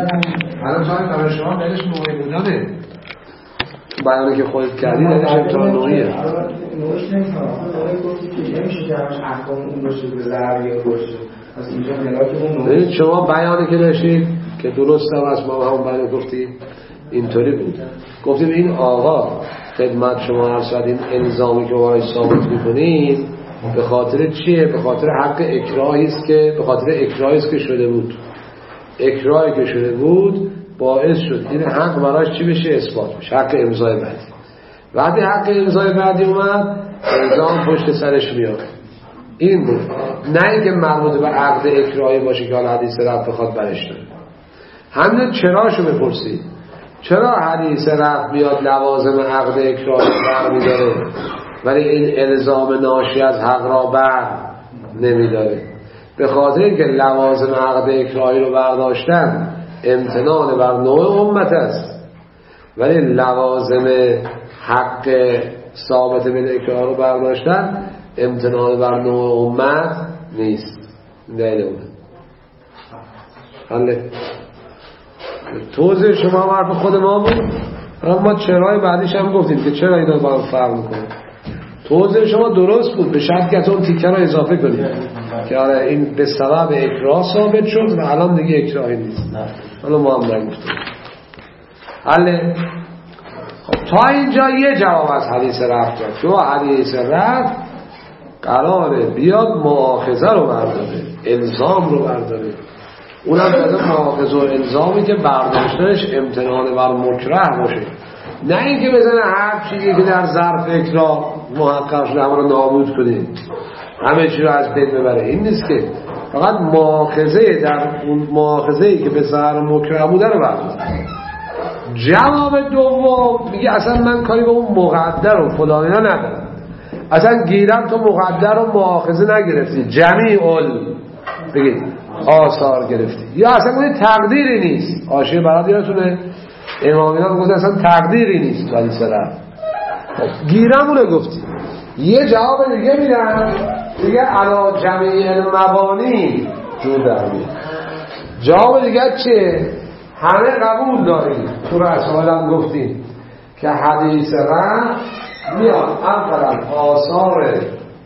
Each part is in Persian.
الان شاید برای شما دلش نوعی بودنه بیانی که خودت کردی دلش امتحان نوعیه نوعیش نمیتونم نوعی گفتی که نمیشه که همش احکام اون باشه به ضربی یا باشه از اینجا ملاک اون شما بیانی که داشتید که درست هم از ما همون بیانی گفتید اینطوری بود گفتیم این آقا خدمت شما عرض کردیم الزامی که باید ثابت میکنید به خاطر چیه؟ به خاطر حق اکراهی است که به خاطر اکراهی است که شده بود اکراهی که شده بود باعث شد این حق براش چی بشه؟ اثبات بشه حق امضای بعدی وقتی حق امضای بعدی اومد الزام پشت سرش میاد این بود نه اینکه مربوط به عقد اکراهی باشه که حالا حدیث رفت بخواد برش داره همین چراشو بپرسید چرا حدیث رفت بیاد لوازم عقد اکراهی برمی داره ولی این الزام ناشی از حق را بر نمیداره به خاطر که لوازم عقد اکراهی رو برداشتن امتنان بر نوع امت است ولی لوازم حق ثابت به اکراه رو برداشتن امتنان بر نوع امت نیست دلیل اونه حاله توضیح شما حرف خود ما بود اما چرای بعدیش هم گفتیم که چرا اینا با هم فرق میکنه توضیح شما درست بود به شرط که اون تیکه رو اضافه کنید که آره این به سبب اکراه ثابت شد و الان دیگه اکراهی نیست حالا ما هم نگفتیم حاله تا اینجا یه جواب از حدیث رفت داد که حدیث رفت قراره بیاد مؤاخذه رو برداره الزام رو برداره اونم از مؤاخذه و الزامی که برداشتنش امتنان بر مکره باشه نه اینکه بزنه هر چیزی که در ظرف اکراه محقق شده همه رو نابود کنه همه چی رو از بین ببره این نیست که فقط مؤاخذه در اون مؤاخذه‌ای که به ظرف مکره بوده رو برداره جواب دوم میگه اصلا من کاری به اون مقدر و فلانینا ندارم اصلا گیرم تو مقدر و مؤاخذه نگرفتی جمیع بگید آثار گرفتی یا اصلا اون تقدیری نیست حاشیه برات یادتونه امامیان گفت اصلا تقدیری نیست ولی سلام گیرم اونو گفتی یه جواب دیگه میدن دیگه علا جمیع المبانی جور در میاد جواب دیگه چیه همه قبول داریم تو رسائل هم گفتیم که حدیث رفت میاد اولا آثار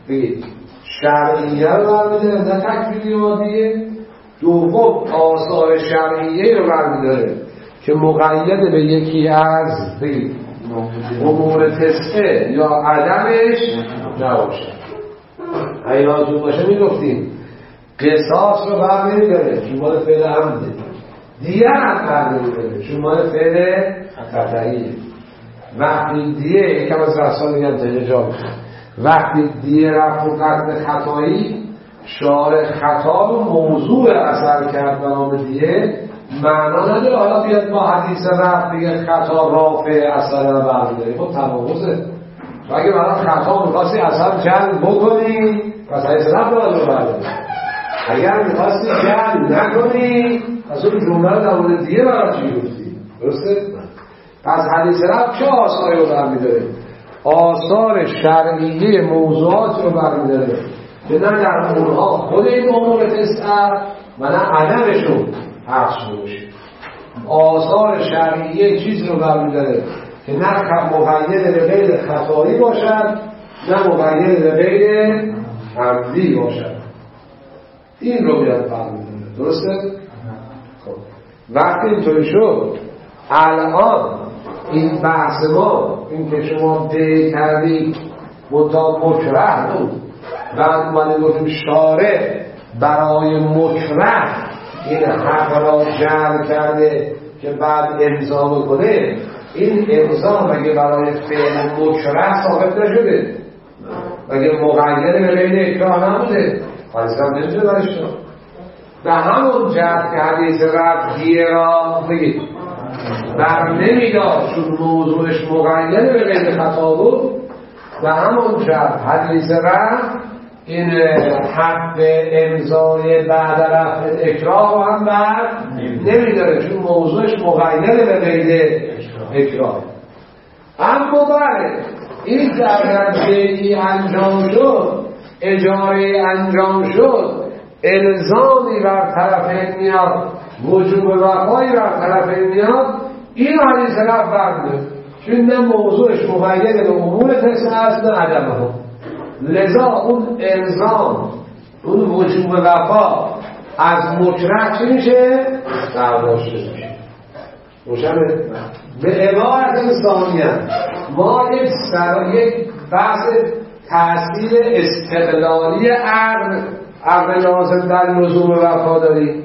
شرعیه رو برمیداره نه تکفیری عادیه دوم آثار شرعیه رو برمیداره که مقید به یکی از امور تسعه یا عدمش نباشه حیاتون باشه میگفتیم قصاص رو برمیداره چون مال فعل عمده دیه هم برمیداره چون مال فعل خطاییه وقتی دیه یکم از رسال میگن تجا وقتی دیه رفت و قتل خطایی شارع خطا رو موضوع اثر کرد به نام دیه معنا نداره حالا بیاد با حدیث رفت بگه خطا رافع اثر رو برمیداره خب تناقضه و اگه برای خطا میخواستی اثر جلب بکنی پس حدیث رفت رو برداره اگر میخواستی جلب نکنی پس اون جمله رو در مورد دیه برای چی گفتی درسته؟ پس حدیث رفت چه آثاری رو برمیداره آثار شرعیه موضوعات رو برمیداره که نه در اونها خود این امور تسعه و نه عدمشون حقش باشه آثار شرعیه چیز رو برمیداره که نه مقید به غیر خطایی باشد نه مقید به غیر عمدی باشد این رو بیاد برمیداره درسته؟ خب وقتی اینطوری شد الان این بحث ما این که شما به کردی مکره بود بعد من گفتیم شارع برای مکره این حق را جعل کرده که بعد امضا بکنه این امضا مگه برای فعل مکره ثابت نشده مگه مقید به بین اکراه نبوده حدیث هم نمیشه برش به همون جهت که حدیث رفت دیه را بگید بر نمیداد چون موضوعش مقید به غیر خطا بود و همون جهت حدیث رفت این حق امضای بعد رفت اکراه هم بر نمیداره چون موضوعش مقید به غیر اکراه اما بله این در بیعی انجام شد اجاره انجام شد الزامی بر طرفین میاد وجوب وفایی بر طرفین میاد، این حدیث رفت برده چون نه موضوعش مقید به امور تسعه است نه عدمه ها. لذا اون الزام، اون وجوب وفا از مکره چی میشه؟ برداشته میشه. روشنه؟ به عبارت ثانیه ما یک بحث تأثیر استقلالی عقل لازم در لزوم وفا داریم،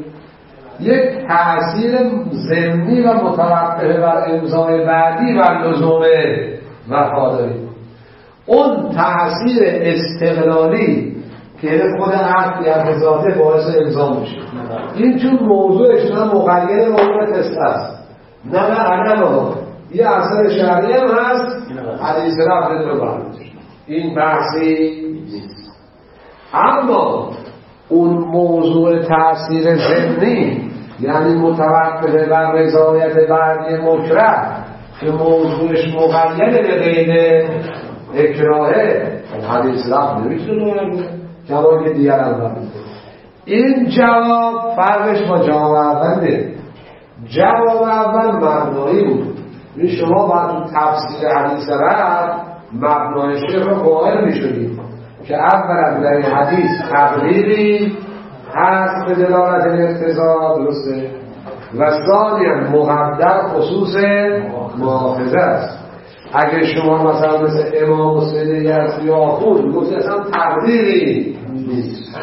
یک تأثیر ضمنی و متوقف بر امضای بعدی بر لزوم وفا داریم. اون تأثیر استقلالی که خود عقل یا ذاته باعث الزام میشه، این چون موضوعش نه مقید به امور تسعه است نه عدم ها، یه اثر شرعی هم هست، حدیث رفت رو برمیشه، این بحثی نیست. اما اون موضوع تأثیر ضمنی یعنی متوقف بر رضایت بعدی مکره که موضوعش مقید به غیر اکراهه، حدیث رفت نمیتونه بگه جواب که دیگر هم برمیده. این جواب فرقش با جواب اوله. جواب اول مبنایی بود، این شما باید تو تفسیر حدیث رفت مبنای شیخ رو قائل میشدید که اولا در این حدیث تقریری هست به دلالت الاقتضا، درسته، و ثانیا مقدر خصوص محافظه است. اگه شما مثلا مثل امام حسین یزدی یا خود میگفتید اصلا تقریری نیست،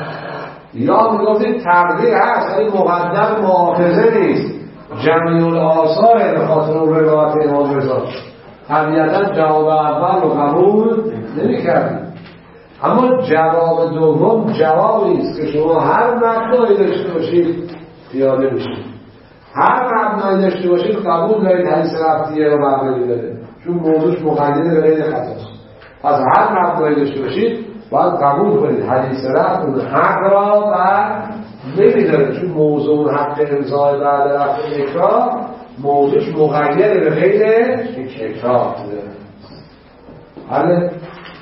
یا میگفتید تقریر هست ولی مقدر محافظه نیست، جمعی الآثار به خاطر روایت امام رضا، طبیعتا جواب اول رو قبول نمی‌کردید. اما جواب دوم جوابی است که شما هر مبنایی داشته باشید پیاده میشید، هر مبنایی داشته باشید قبول دارید حدیث رفتیه رو مبنایی داره چون موضوعش مقید به غیر خطاست. پس هر مبنایی داشته باشید باید قبول کنید حدیث رفت اون حق را بر نمیداره چون موضوع حق امضای بعد رفت اکراه موضوعش مقید به غیر اکراه داره. حالا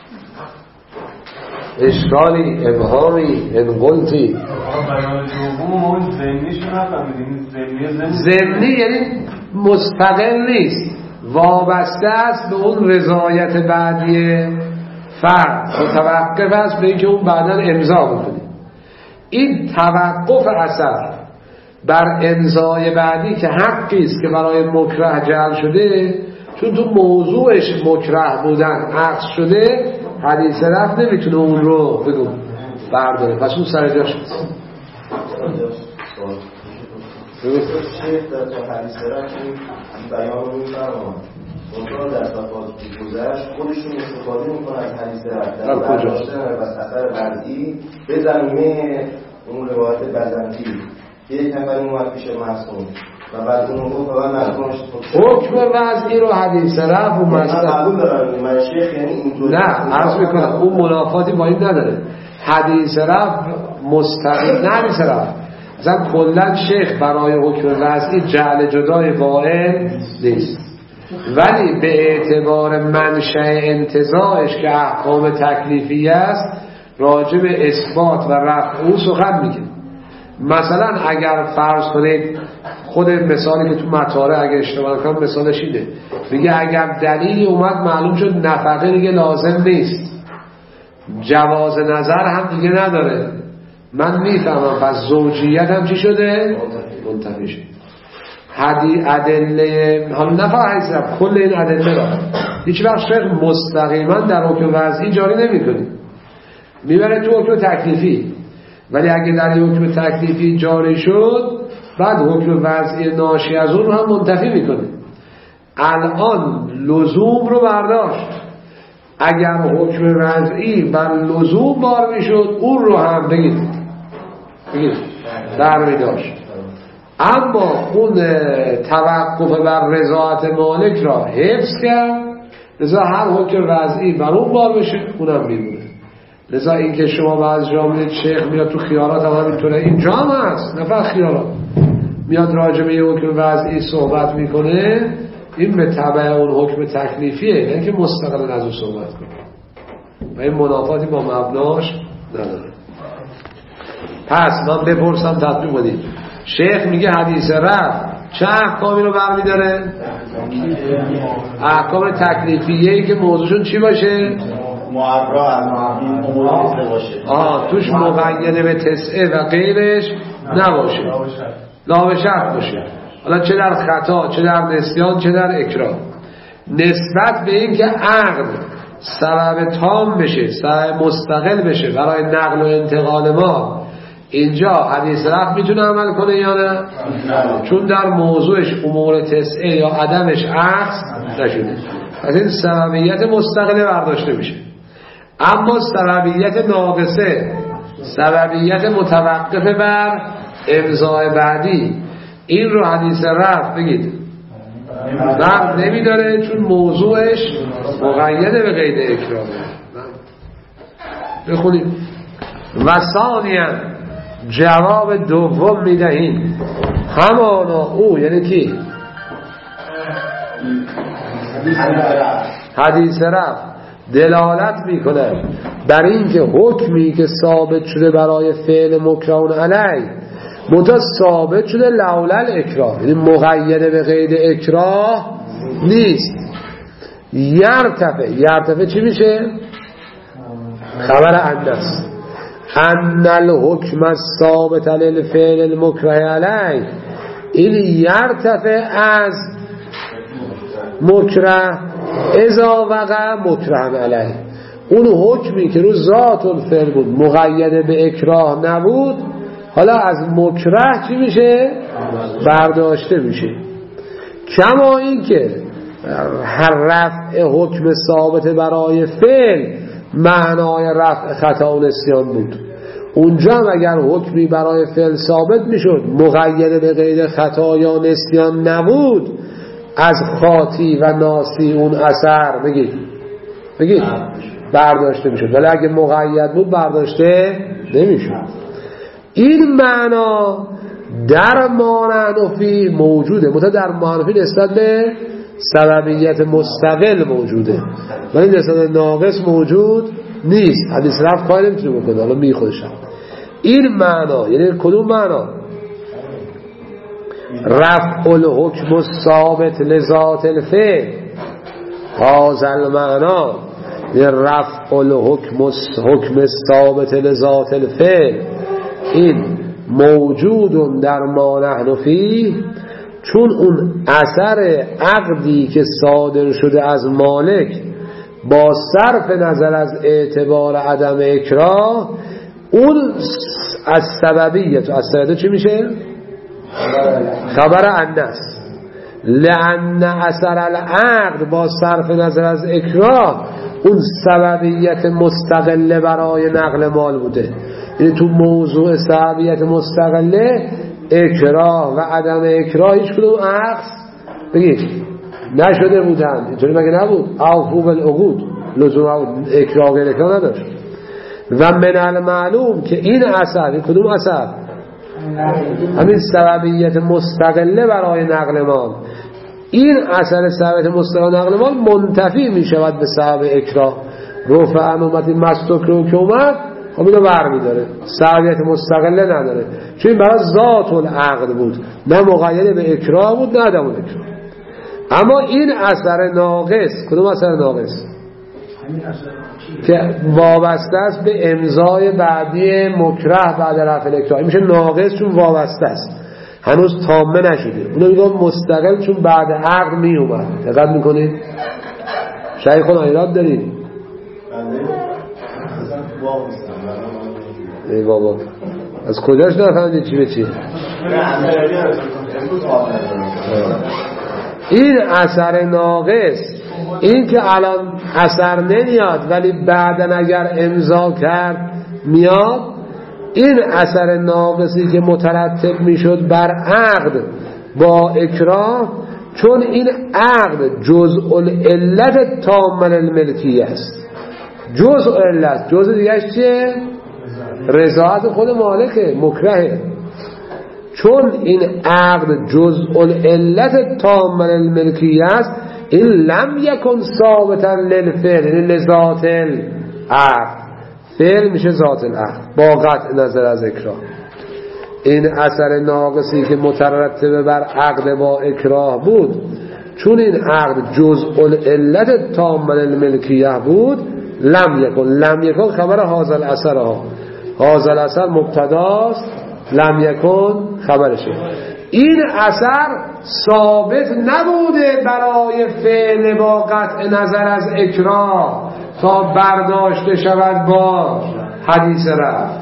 اشکالی ابهامی انقلتی بیان دوم اون ضمنیش رو نفهمیدیم. ضمنی یعنی مستقل نیست، وابسته است به اون رضایت بعدی فرد، متوقف است به اینکه اون بعدا امضا بکنه. این توقف اثر بر امضای بعدی که حقی است که برای مکره جعل شده، چون تو موضوعش مکره بودن عکس شده، حدیث رفت نمیتونه اون رو بگو برداره، پس اون سر جاش هست. شیخ در تا حدیث رفت این بیان رو میفرمان اونطور در صفات که گذشت خودشون استفاده میکنن از حدیث رفت در برداشتن و اثر وضعی به زمینه اون روایت بزنطی یک نفر اومد پیش معصوم و بعد اون گفت و معصومش حکم وضعی رو حدیث رفت و قبول دارن من شیخ یعنی اینطوری نه عرض میکنم اون منافاتی با این نداره. حدیث رفت مستقیم نه حدیث رفت مثلا کلن شیخ برای حکم وضعی جعل جدای قائل نیست، ولی به اعتبار منشأ انتزاعش که احکام تکلیفی است راجع به اثبات و رفع او سخن میگه. مثلا اگر فرض کنید خود مثالی که تو مطالعه اگر اشتباه کنم مثالش اینه، میگه اگر دلیلی اومد معلوم شد نفقه دیگه لازم نیست، جواز نظر هم دیگه نداره، من میفهمم پس زوجیت هم چی شده؟ منتفی شد. ادله حالا نفهم کل این ادله را هیچ وقت شیخ مستقیما در حکم وضعی جاری نمی‌کنه، میبره تو حکم تکلیفی، ولی اگه در حکم تکلیفی جاری شد بعد حکم وضعی ناشی از اون هم منتفی میکنه. الان لزوم رو برداشت، اگر حکم وضعی بر لزوم بار میشد اون رو هم بگید در میداشت، اما اون توقف بر رضایت مالک را حفظ کرد، لذا هر حکم وضعی بر اون بار بشه اونم میمونه. لذا اینکه شما بعض جا میدید شیخ میاد تو خیالات هم اینطوره، اینجا هم هست نفر خیالات میاد راجع به یه حکم وضعی صحبت میکنه، این به تبع اون حکم تکلیفیه، یعنی که مستقل از اون صحبت کنه و این منافاتی با مبناش نداره. پس من بپرسم تطبیق بدید، شیخ میگه حدیث رفع چه احکامی رو برمیداره؟ احکام تکلیفیه‌ای که موضوعشون چی باشه؟ معبرا از این امور مثل باشه، توش مقید به تسعه و غیرش نباشه، لا به شرط باشه. حالا چه در خطا، چه در نسیان، چه در اکراه. نسبت به این که عقل سبب تام بشه، سبب مستقل بشه برای نقل و انتقال ما، اینجا حدیث رفع میتونه عمل کنه یا نه؟ چون در موضوعش امور تسعه یا عدمش عکس نشده، پس این سببیت مستقل برداشته میشه. اما سببیت ناقصه، سببیت متوقف بر امضای بعدی، این رو حدیث رفع بگید بر نمیداره، چون موضوعش مقید به قید اکراه. بخونیم. و ثانیاً جواب دوم میدهیم همانا او، یعنی کی؟ حدیث رفع دلالت میکنه بر این که حکمی که ثابت شده برای فعل مکرهون علیه منتها ثابت شده لولا الاکراه، یعنی مقید به قید اکراه نیست. یرتفع چی میشه؟ خبر اندست ان الحکم الثابت للفعل المکره علیه، این یرتفع از مکره اذا وقع مکره علیه، اون حکمی که رو ذات الفعل بود مقید به اکراه نبود، حالا از مکره چی میشه؟ برداشته میشه. کما این که هر رفع حکم ثابت برای فعل معنای رفع خطا و نسیان بود، اونجا هم اگر حکمی برای فعل ثابت میشد مقید به قید خطا یا نسیان نبود، از خاطی و ناسی اون اثر بگید برداشته میشد، ولی اگه مقید بود برداشته نمیشد. این معنا در مانفی موجوده، متأ در مانفی نسبت به سببیت مستقل موجوده، ولی نسبت ناقص موجود نیست. حدیث رفع کاری نمیتونه بکنه. حالا میخودشم این معنا، یعنی کدوم معنا؟ رفع الحکم الثابت لذات الفعل، هذا المعنا رفع الحکم الثابت لذات الفعل، این موجود در ما نحن فیه، چون اون اثر عقدی که صادر شده از مالک با صرف نظر از اعتبار عدم اکراه، اون از سببیت، از سببیت چی میشه؟ خبر اندس، لأن اثر العقد با صرف نظر از اکراه اون سببیت مستقله برای نقل مال بوده. یعنی تو موضوع سببیت مستقله اکراه و عدم اکراه هیچ کدوم عکس بگید نشده بودن. اینطوری مگه نبود؟ اوفوا بالعقود، لزوم اکراه غیر اکراه نداشت. و من المعلوم که این اثر، کدوم اثر؟ همین سببیت مستقله برای نقل مال، این اثر سببیت مستقله نقل مال منتفی می شود به سبب اکراه. رفع انومتی مستکره که اومد خب اینو برمی داره، سببیت مستقله نداره، چون این برای ذات العقد بود، نه مقید به اکراه بود نه عدم اکراه. اما این اثر ناقص، کدوم اثر ناقص؟ که وابسته است به امضای بعدی مکره بعد رفع الاکراه، میشه ناقص چون وابسته است، هنوز تامه نشده. اونو میگم مستقل چون بعد عقد می اومد. دقت میکنید؟ شیخون ایراد دارید؟ ای بابا از کجاش نفهمید چی به چی؟ این اثر ناقص، این که الان اثر نمیاد ولی بعدن اگر امضا کرد میاد، این اثر ناقصی که مترتب میشد بر عقد با اکراه، چون این عقد جزء العلت تام الملکیه است. جزء علت، جزء دیگه چیه؟ رضایت خود مالکه، مکرهه. چون این عقد جزء العلت تام الملکیه است، این لم یکن ثابتا للفعل، یعنی لذات العقد، فعل میشه ذات العقد با قطع نظر از اکراه. این اثر ناقصی که مترتب بر عقد با اکراه بود، چون این عقد جزء العلت تام الملکیه بود، لم یکن خبر هذا الاثر ها. هذا الاثر مبتداست، لم یکن خبرشه. این اثر ثابت نبوده برای فعل با قطع نظر از اکراه تا برداشته شود با حدیث رفع.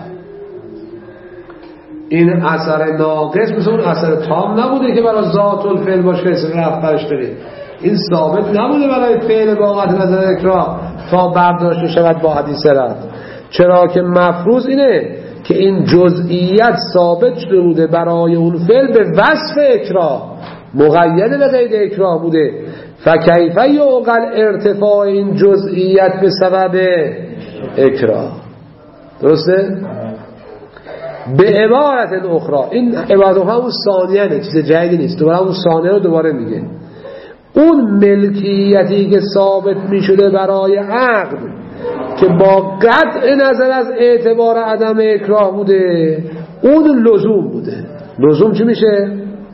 این اثر ناقص مثل اون اثر تام نبوده که برای ذات الفعل باشه که اسم رفع برش دارید. این ثابت نبوده برای فعل با قطع نظر اکراه تا برداشته شود با حدیث رفع. چرا که مفروض اینه که این جزئیت ثابت شده بوده برای اون فعل به وصف اکراه، مقید به قید اکراه بوده. فکیف یعقل ارتفاع این جزئیت به سبب اکراه؟ درسته؟ به عبارت اخرى، این عبارت اخرى اون ثانیه نه، چیز جدیدی نیست، دوباره اون ثانیه رو دوباره میگه. اون ملکیتی که ثابت میشده برای عقد که با قطع نظر از اعتبار عدم اکراه بوده، اون لزوم بوده. لزوم چی میشه؟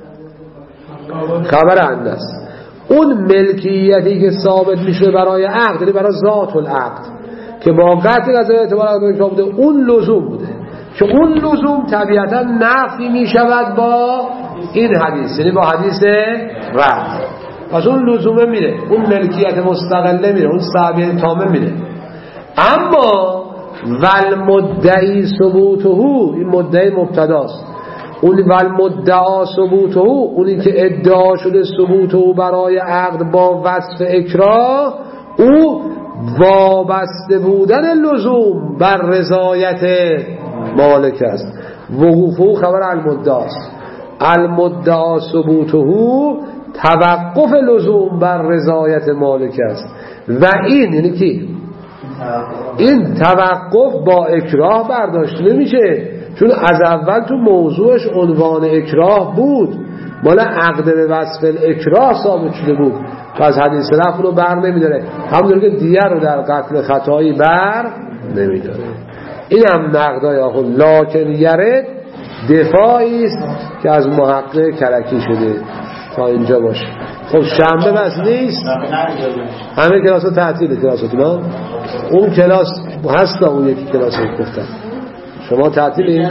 خبر اندست. اون ملکیتی که ثابت میشه برای عقد، یعنی برای ذات العقد که با قطع نظر اعتبار عدم اکراه بوده، اون لزوم بوده که اون لزوم طبیعتا نفی میشود با این حدیث، یعنی با حدیث رفع. پس اون لزومه میره، اون ملکیت مستقله میره، اون صحابیه تامه میره. اما والمدعی ثبوته، این مدعی مبتداست، اون والمدعا ثبوته، اونی که ادعا شده ثبوته برای عقد با وصف اکراه، او وابسته بودن لزوم بر رضایت مالک است. وقوفه خبر المدعاست. المدعا ثبوته توقف لزوم بر رضایت مالک است. و این یعنی کی؟ این توقف با اکراه برداشته نمیشه، چون از اول تو موضوعش عنوان اکراه بود، مال عقد به وصف اکراه ثابت شده بود، پس حدیث رفع رو بر نمیداره، همونطور که دیگر رو در قتل خطایی بر نمیداره. این هم نقدای آخر. لکن یرد دفاعی است که از محقق کرکی شده. تا اینجا باشه. خب شنبه بس نیست، همه کلاس ها تعطیل. کلاساتون اون کلاس هست، اون یکی کلاس ها گفتن شما تعطیلی؟